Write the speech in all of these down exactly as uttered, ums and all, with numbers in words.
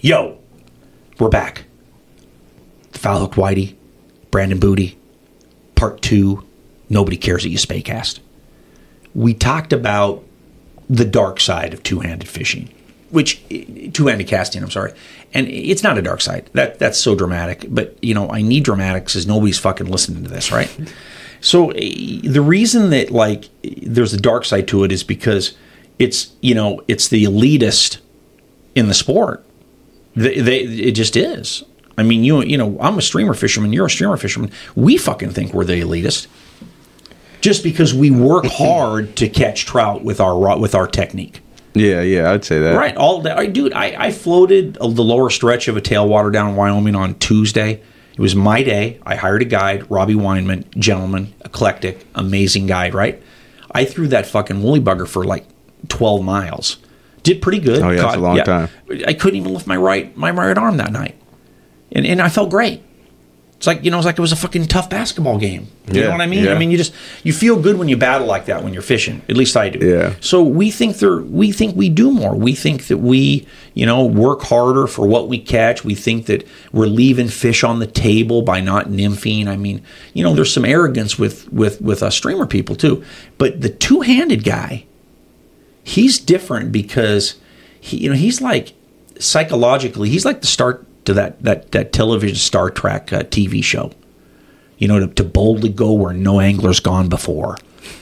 Yo, we're back. The Foul Hooked Whitey, Brandon Booty, part two. Nobody cares that you Spaycast. We talked about the dark side of two-handed fishing, which two-handed casting. I'm sorry, and it's not a dark side. That that's so dramatic. But you know, I need dramatics, because nobody's fucking listening to this, right? So uh, the reason that like there's a dark side to it is because it's you know it's the elitist in the sport. They, they, it just is. I mean, you you know, I'm a streamer fisherman. You're a streamer fisherman. We fucking think we're the elitist, just because we work hard to catch trout with our with our technique. Yeah, yeah, I'd say that. Right, all day. I, dude, I, I floated the lower stretch of a tailwater down in Wyoming on Tuesday. It was my day. I hired a guide, Robbie Weinman, gentleman, eclectic, amazing guide, right? I threw that fucking woolly bugger for like twelve miles. Did pretty good. Oh, yeah, Caught, that's a long yeah. time. I couldn't even lift my right my right arm that night. And and I felt great. It's like, you know, it's like it was a fucking tough basketball game. You yeah, know what I mean? Yeah. I mean, you just, you feel good when you battle like that when you're fishing. At least I do. Yeah. So we think there, we think we do more. We think that we, you know, work harder for what we catch. We think that we're leaving fish on the table by not nymphing. I mean, you know, there's some arrogance with, with, with us streamer people too. But the two-handed guy, he's different because he, you know, he's like psychologically, he's like the start to that that that television Star Trek uh, T V show, you know, to, to boldly go where no angler's gone before.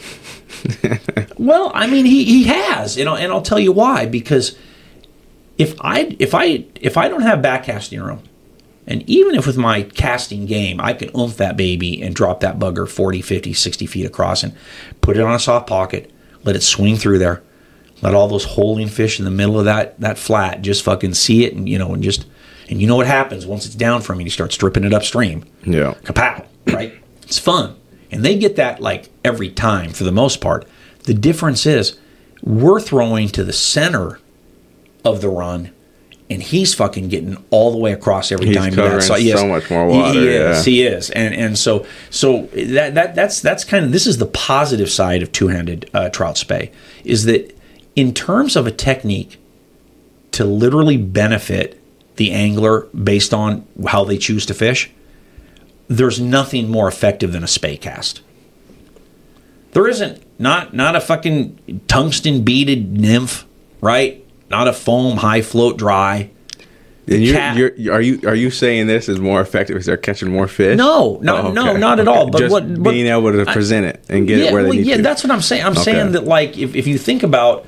Well, I mean, he, he has, you know, and I'll tell you why. Because if I if I if I don't have backcasting room, and even if with my casting game I can oomph that baby and drop that bugger forty, fifty, sixty feet across and put it on a soft pocket, let it swing through there, let all those holding fish in the middle of that that flat just fucking see it, and you know, and just. And you know what happens once it's down from you, you start stripping it upstream. Yeah. Kapow, right? It's fun. And they get that like every time for the most part. The difference is we're throwing to the center of the run, and he's fucking getting all the way across every he's time. Covering so, yes, so much more water. He is. Yeah. He is. And and so so that that that's that's kind of, this is the positive side of two-handed uh, trout spay, is that in terms of a technique to literally benefit the angler based on how they choose to fish, there's nothing more effective than a spay cast. There isn't. Not not a fucking tungsten beaded nymph, right? Not a foam high float dry. And you're, you're, are you are you saying this is more effective because they're catching more fish? No, no, oh, okay. no, not at all. But just what, what being able to present it and get yeah, it where well, they need yeah, to. Yeah, that's what I'm saying. I'm okay. saying that, like, if, if you think about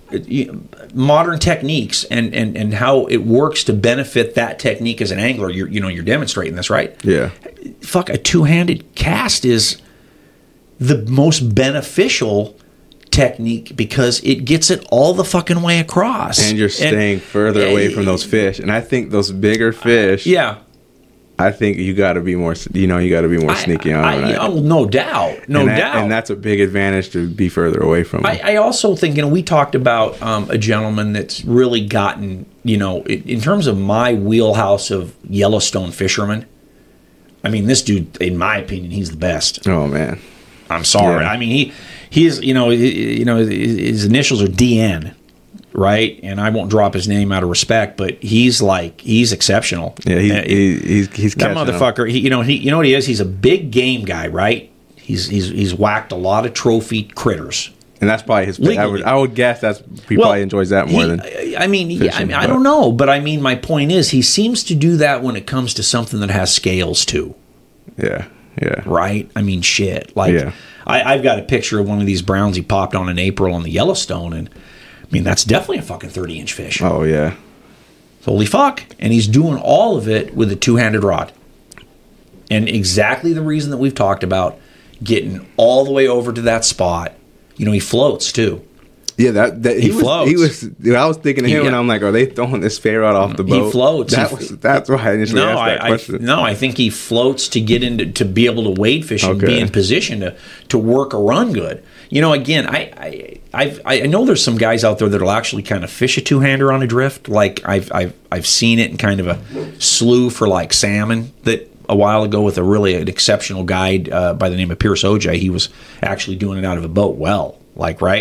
modern techniques and, and, and how it works to benefit that technique as an angler, you're you know you're demonstrating this, right? Yeah. Fuck, a two-handed cast is the most beneficial technique because it gets it all the fucking way across, and you're staying and, further uh, away from those fish. And I think those bigger fish, uh, yeah. I think you got to be more, you know, you got to be more I, sneaky on I, it. Oh, no doubt, no and that, doubt, and that's a big advantage to be further away from them. I, I also think, you know, we talked about um, a gentleman that's really gotten, you know, in, in terms of my wheelhouse of Yellowstone fishermen. I mean, this dude, in my opinion, he's the best. Oh man, I'm sorry. Yeah. I mean, he he's you know he, you know his initials are D N. Right, and I won't drop his name out of respect, but he's like he's exceptional. Yeah, he's uh, he, he's he's that motherfucker. He, you know, he you know what he is. He's a big game guy, right? He's he's he's whacked a lot of trophy critters, and that's probably his. I would, I would guess that's he well, probably enjoys that more he, than. I mean, fishing, yeah, I mean, I don't know, but I mean, my point is, he seems to do that when it comes to something that has scales too. Yeah, yeah. Right. I mean, shit. Like, yeah. I, I've got a picture of one of these browns he popped on in April on the Yellowstone, and. I mean, that's definitely a fucking thirty-inch fish. Oh, yeah. Holy fuck. And he's doing all of it with a two-handed rod. And exactly the reason that we've talked about, getting all the way over to that spot. You know, he floats, too. Yeah, that, that he, he was, floats. He was. Dude, I was thinking of him, he, and I'm like, are they throwing this fay rod off the boat? He floats. That he, was, that's why I initially no, asked that I, question. I, no, I think he floats to get into to be able to wade fish and okay. be in position to, to work a run good. You know, again, I I I've, I know there's some guys out there that'll actually kind of fish a two-hander on a drift. Like I've I've I've seen it in kind of a slough for like salmon that. A while ago with a really an exceptional guide uh, by the name of Pierce O J. He was actually doing it out of a boat well, like, right?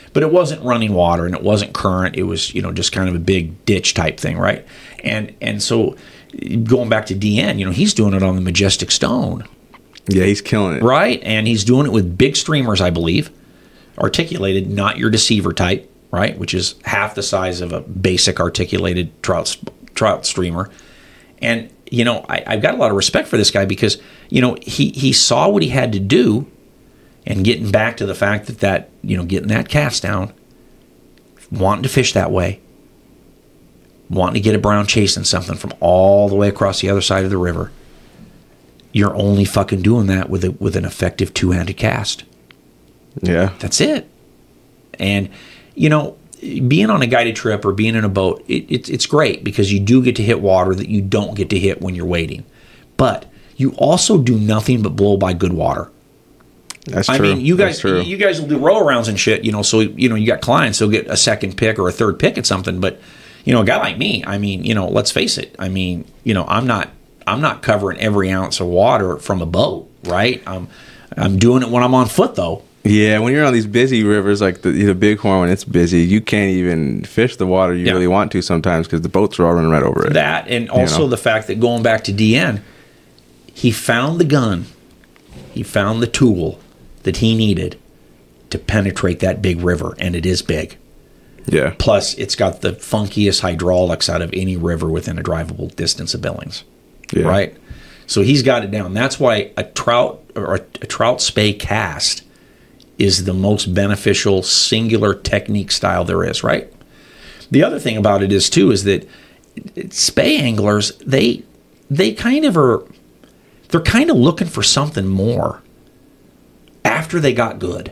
but it wasn't running water and it wasn't current. It was, you know, just kind of a big ditch type thing, right? And and so going back to D N, you know, he's doing it on the Majestic Stone. Yeah, he's killing it. Right? And he's doing it with big streamers, I believe. Articulated, not your deceiver type, right? Which is half the size of a basic articulated trout trout streamer. And, you know, I, I've got a lot of respect for this guy because, you know, he, he saw what he had to do, and getting back to the fact that, that, you know, getting that cast down, wanting to fish that way, wanting to get a brown chasing something from all the way across the other side of the river. You're only fucking doing that with a, with an effective two-handed cast. Yeah. That's it. And, you know, being on a guided trip or being in a boat, it, it, it's great because you do get to hit water that you don't get to hit when you're waiting. But you also do nothing but blow by good water. That's I true. mean, you guys, That's true. you guys will do row arounds and shit, you know, so, you know, you got clients, they'll get a second pick or a third pick at something. But, you know, a guy like me, I mean, you know, let's face it. I mean, you know, I'm not, I'm not covering every ounce of water from a boat, right? I'm, I'm doing it when I'm on foot, though. Yeah, when you're on these busy rivers like the, the Bighorn, when it's busy, you can't even fish the water you yeah. really want to sometimes because the boats are all running right over it. That, and also you know? the fact that going back to D N, he found the gun, he found the tool that he needed to penetrate that big river, and it is big. Yeah. Plus, it's got the funkiest hydraulics out of any river within a drivable distance of Billings. Yeah. Right? So he's got it down. That's why a trout or a, a trout spay cast is the most beneficial singular technique style there is, right? The other thing about it is too is that spay anglers, they they kind of are they're kind of looking for something more after they got good.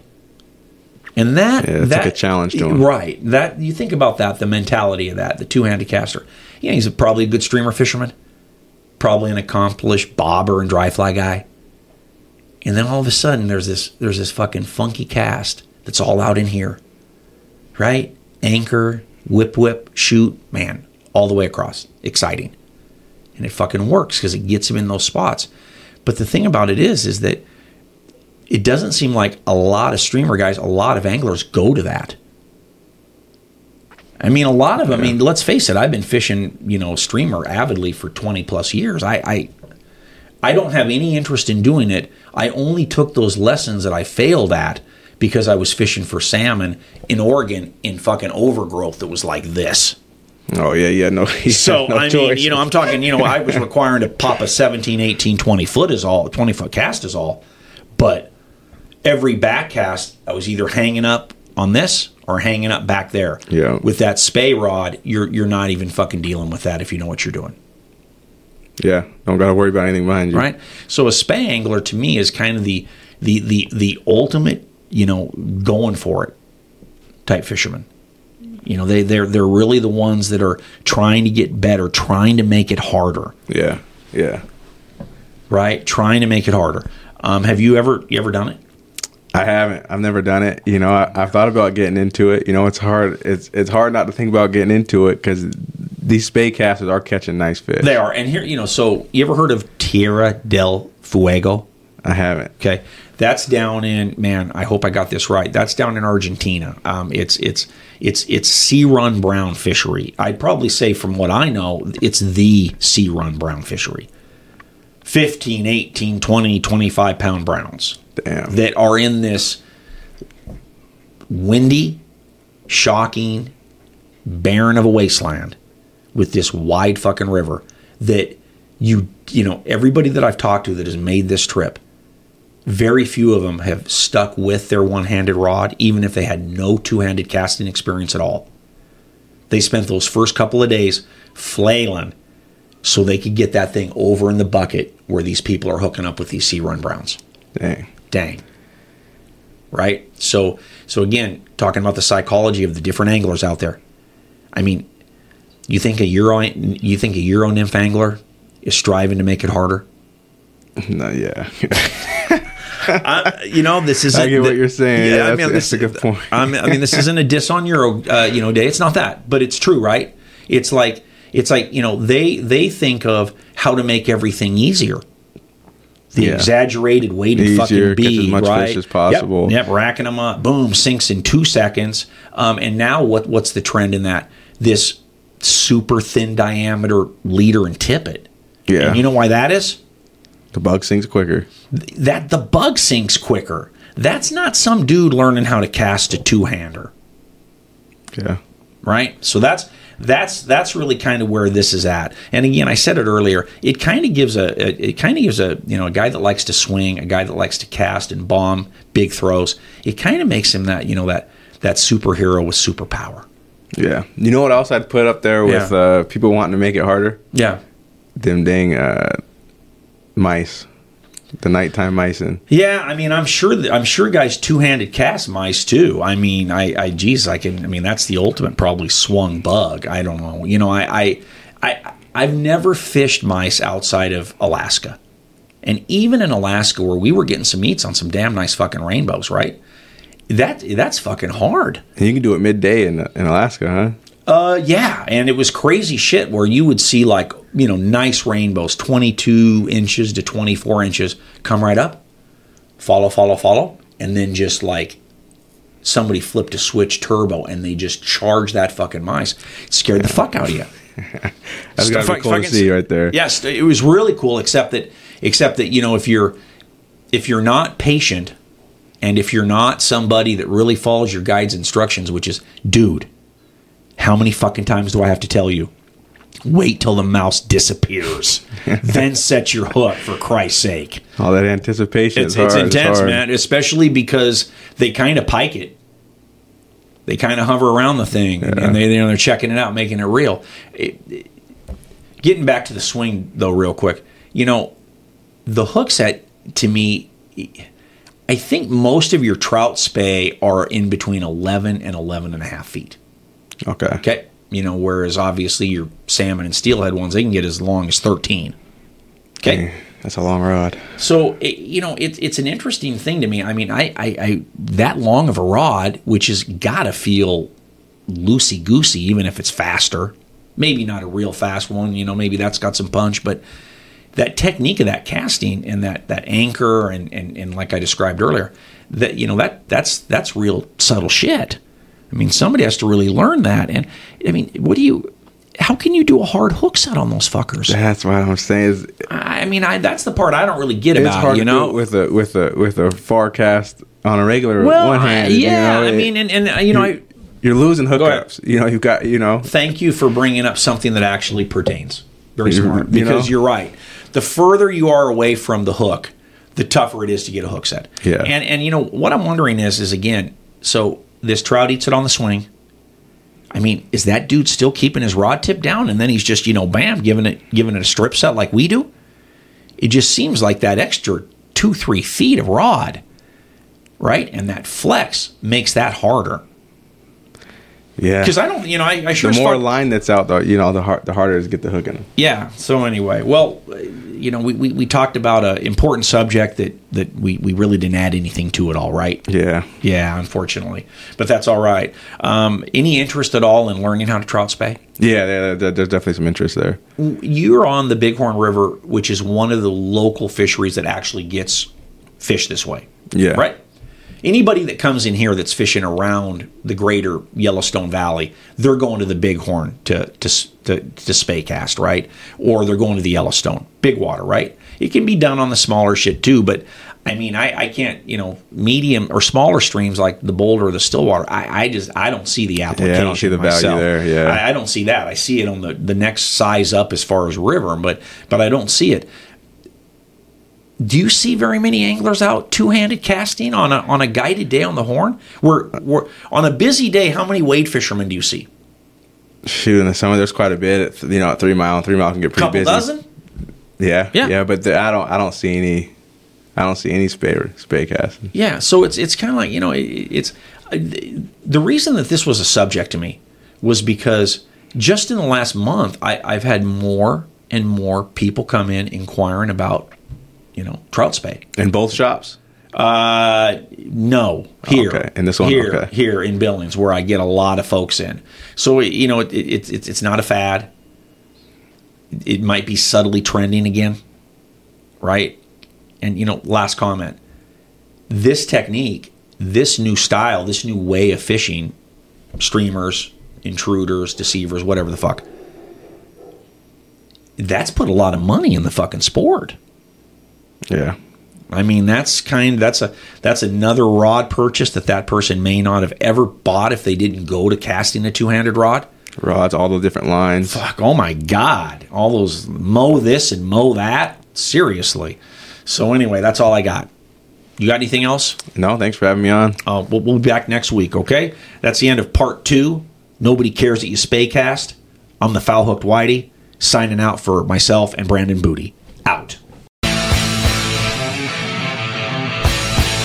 And that yeah, it's that, like a challenge to them. Right. That you think about that, the mentality of that, the two-handed caster. Yeah, he's a, probably a good streamer fisherman, probably an accomplished bobber and dry fly guy. And then all of a sudden, there's this there's this fucking funky cast that's all out in here, right? Anchor, whip, whip, shoot, man, all the way across. Exciting. And it fucking works because it gets him in those spots. But the thing about it is, is that it doesn't seem like a lot of streamer guys, a lot of anglers go to that. I mean, a lot of them, yeah. I mean, let's face it, I've been fishing, you know, streamer avidly for twenty plus years. I, I I don't have any interest in doing it. I only took those lessons that I failed at because I was fishing for salmon in Oregon in fucking overgrowth that was like this. Oh, yeah, yeah, no. So, no I choice. mean, you know, I'm talking, you know, I was requiring to pop a seventeen, eighteen, twenty foot is all, twenty foot cast is all. But every back cast, I was either hanging up on this or hanging up back there. Yeah. With that spay rod, you're you're not even fucking dealing with that if you know what you're doing. Yeah, don't got to worry about anything behind you. Right? So a spay angler to me is kind of the the the the ultimate, you know, going for it type fisherman. You know, they they're they're really the ones that are trying to get better, trying to make it harder. Yeah. Yeah. Right? Trying to make it harder. Um, have you ever you ever done it? I haven't. I've never done it. You know, I, I've thought about getting into it. You know, it's hard. It's it's hard not to think about getting into it because these spay casters are catching nice fish. They are. And here, you know, so you ever heard of Tierra del Fuego? I haven't. Okay. That's down in, man, I hope I got this right. That's down in Argentina. Um, it's it's it's it's sea run brown fishery. I'd probably say from what I know, it's the sea run brown fishery. fifteen, eighteen, twenty, twenty-five pound browns. Damn. That are in this windy, shocking, barren of a wasteland with this wide fucking river that you, you know, everybody that I've talked to that has made this trip, very few of them have stuck with their one-handed rod, even if they had no two-handed casting experience at all. They spent those first couple of days flailing so they could get that thing over in the bucket where these people are hooking up with these sea run browns. Dang. Dang. Right? So, so again, talking about the psychology of the different anglers out there. I mean, you think a Euro, you think a Euro nymph angler is striving to make it harder? No, yeah. I, you know, this isn't. I get what you're saying. Yeah, yeah I mean, that's, this, that's a good point. I mean, I mean, this isn't a diss on Euro, uh, you know, day. It's not that, but it's true, right? It's like, it's like, you know, they they think of how to make everything easier. the Yeah. exaggerated weighted Easier, fucking catch as bead, much right? fish as possible. Yep, yep, racking them up. Boom, sinks in two seconds. Um, and now what? What's the trend in that? This super thin diameter leader and tippet. Yeah. And you know why that is? The bug sinks quicker. That the bug sinks quicker. That's not some dude learning how to cast a two-hander. Yeah. Right? So that's that's that's really kind of where this is at. And again, I said it earlier, it kind of gives a, a it kind of gives a, you know, a guy that likes to swing, a guy that likes to cast and bomb big throws, it kind of makes him that, you know, that that superhero with superpower. Yeah. You know what else I'd put up there with Yeah. uh, people wanting to make it harder? Yeah. Them dang uh, mice. The nighttime micing. Yeah, I mean, I'm sure that I'm sure guys two-handed cast mice too. I mean, I, I, geez, I can. I mean, that's the ultimate probably swung bug. I don't know. You know, I, I, I, I've never fished mice outside of Alaska, and even in Alaska, where we were getting some eats on some damn nice fucking rainbows, right? That that's fucking hard. And you can do it midday in in Alaska, huh? Uh, yeah, and it was crazy shit where you would see like, you know, nice rainbows, twenty-two inches to twenty-four inches, come right up, follow, follow, follow, and then just like somebody flipped a switch turbo and they just charged that fucking mice. It scared the fuck out of you. That's gotta be cool to see right there. Yes, it was really cool, except that, except that, you know, if you're, if you're not patient and if you're not somebody that really follows your guide's instructions, which is, dude, how many fucking times do I have to tell you? Wait till the mouse disappears. Then set your hook, for Christ's sake. All that anticipation. It's, is hard. it's intense, it's hard. man, especially because they kind of pike it. They kind of hover around the thing, Yeah. and they, you know, they're checking it out, making it real. It, it, getting back to the swing, though, real quick, you know, the hook set, to me, I think most of your trout spay are in between eleven and eleven and a half feet. Okay. Okay. You know, whereas obviously your salmon and steelhead ones, they can get as long as thirteen. Okay. Dang, that's a long rod. So, it, you know, it, it's an interesting thing to me. I mean, I, I, I that long of a rod, which has got to feel loosey-goosey, even if it's faster. Maybe not a real fast one. You know, maybe that's got some punch. But that technique of that casting and that, that anchor and, and, and like I described earlier, that, you know, that that's that's real subtle shit. I mean, somebody has to really learn that. And, I mean, what do you... How can you do a hard hook set on those fuckers? That's what I'm saying. Is I mean, I that's the part I don't really get it's about hard it, you to know? do it with a with a with a forecast on a regular Well, one hand. yeah, you know, I mean, and, and uh, you know, I, you're losing ahead. hookups. You know, you've got you know. thank you for bringing up something that actually pertains. Very You- smart, you because know? you're right. The further you are away from the hook, the tougher it is to get a hook set. Yeah. And and you know what I'm wondering is is again, so this trout eats it on the swing. I mean, is that dude still keeping his rod tip down, and then he's just, you know, bam, giving it giving it a strip set like we do? It just seems like that extra two, three feet of rod, right? And that flex makes that harder. Yeah. Because I don't, you know, I, I sure The as more fuck- line that's out, though, you know, the hard, the harder it is to get the hook in. Yeah. So anyway, well, uh, you know, we, we, we talked about an important subject that, that we, we really didn't add anything to at all, right? Yeah. Yeah, unfortunately. But that's all right. Um, any interest at all in learning how to trout spay? Yeah, there, there- there's definitely some interest there. You're on the Bighorn River, which is one of the local fisheries that actually gets fish this way. Yeah. Right? Anybody that comes in here that's fishing around the greater Yellowstone Valley, they're going to the Bighorn to to to, to spay cast, right? Or they're going to the Yellowstone, big water, right? It can be done on the smaller shit too, but I mean, I, I can't, you know, medium or smaller streams like the Boulder or the Stillwater. I, I just I don't see the application. Yeah, I don't see the value myself. there, yeah. I, I don't see that. I see it on the the next size up as far as river, but but I don't see it. Do you see very many anglers out two-handed casting on a on a guided day on the Horn? We're, we're on a busy day. How many wade fishermen do you see? Shoot, in the summer there's quite a bit. At, you know, at three mile, three mile can get pretty Couple busy. dozen? Yeah, Yeah. yeah, but the, I don't, I don't see any, I don't see any spay spay casting. Yeah. So it's it's kind of like, you know, it, it's uh, the reason that this was a subject to me was because just in the last month I, I've had more and more people come in inquiring about, you know, trout spay. In both shops. Uh, no, here, Okay, and this one, here, okay. here in Billings, where I get a lot of folks in. So you know, it, it, it's it's not a fad. It might be subtly trending again, right? And, you know, last comment. This technique, this new style, this new way of fishing, streamers, intruders, deceivers, whatever the fuck, that's put a lot of money in the fucking sport. Yeah. I mean, that's kind that's a that's another rod purchase that that person may not have ever bought if they didn't go to casting a two-handed rod. Rods, all the different lines. Fuck, oh my God. All those mow this and mow that. Seriously. So anyway, that's all I got. You got anything else? No, thanks for having me on. Uh, we'll, we'll be back next week, okay? That's the end of part two. Nobody cares that you spay cast. I'm the Foul Hooked Whitey, signing out for myself and Brandon Booty. Out.